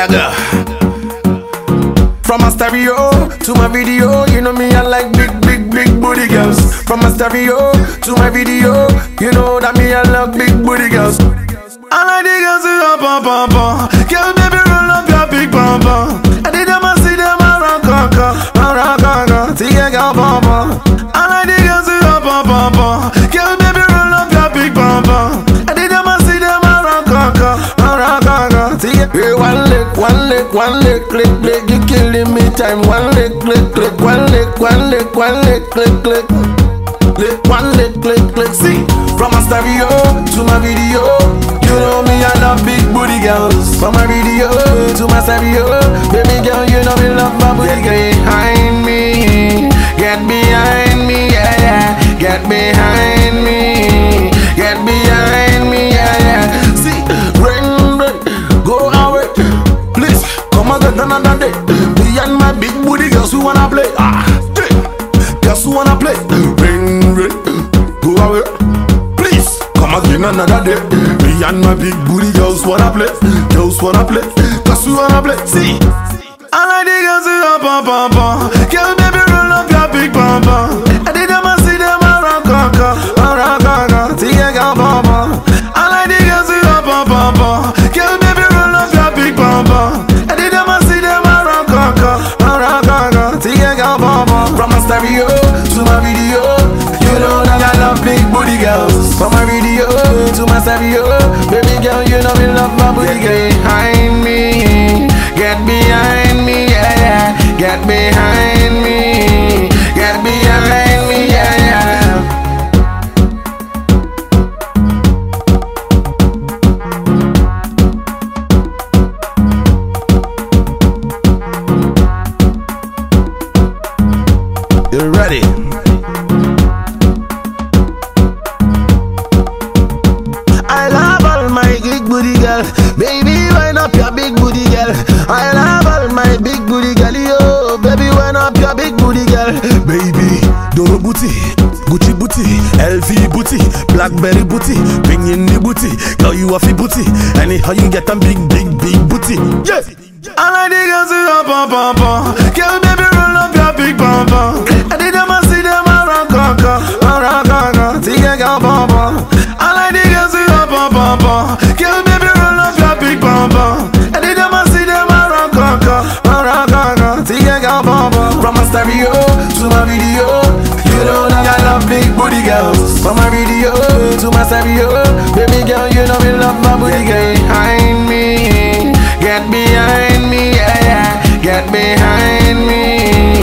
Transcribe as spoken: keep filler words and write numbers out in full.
Swagger. From my stereo to my video, you know me, I like big, big, big booty girls. From my stereo to my video, you know that me, I love big booty girls. I like the girls who up, up, up, up. Girl, baby, roll up your big bum bum. I did them, I see them around, kaka, around, kaka. See ya, girl, bum bum. I like the girls who up, up, up, up. Girl, baby, roll up your big bum bum. I did them, I see them around, kaka, around, kaka. See ya, hey, one leg, one leg, one leg, click, click. You killing me time. One leg, click, click. One leg, one leg, one leg, click, click. Lick, one leg, click, click. See, from my stereo to my video, you know me, I love big booty girls. From my video to my stereo, baby girl, you know me, love my booty. Get behind me, get behind me, yeah, yeah. Get behind me, get behind me, yeah, yeah. See, rain, rain, go away, please, come and get another day. Behind my big booty girls who wanna play, ah, yeah. Girls who wanna play, rain, rain, go away, please, come again another day. Me and my big booty girls wanna play, girls wanna play, girls who wanna play. See, I like the girls who up, up, up, up. Girl, baby, roll up your big bum bum. I did them, I see them around, kaka, around, kaka. See ya, girl, bum bum. I like the girls who up, up, up, up. Girl, baby, roll up your big bum bum. I did them, I see them around, kaka, around, kaka. See ya, girl, bum bum. From my stereo to my video, you know that I love big booty girls. From my video to my stereo, baby girl, you know me love my booty. Get behind me, get behind me, yeah, yeah. Get behind me, get behind me, yeah, yeah. You ready? I love all my big booty girl. Baby, wind up your big booty girl. I love all my big booty girl, yo. Baby, wind up your big booty girl. Baby, Doro booty, Gucci booty, L V booty, Blackberry booty, bring in the booty. Girl, you off the booty. Anyhow you get a big, big, big booty. Yeah. I like the girls who up, up, up, up. Girl, baby, roll up your big bum bum. I did them, I see them around, kaka, around, kaka. See ya, girl, bum bum. I like the girls who up, up, up, up. Girl, baby, roll up your big bum bum. I did them, I see them around, kaka, around, kaka. See ya, girl, bum bum. From my stereo to my video, you know that I love big booty girls. From my video to my stereo, baby girl, you know me love my booty. Get behind me, get behind me, yeah, yeah. Get behind me.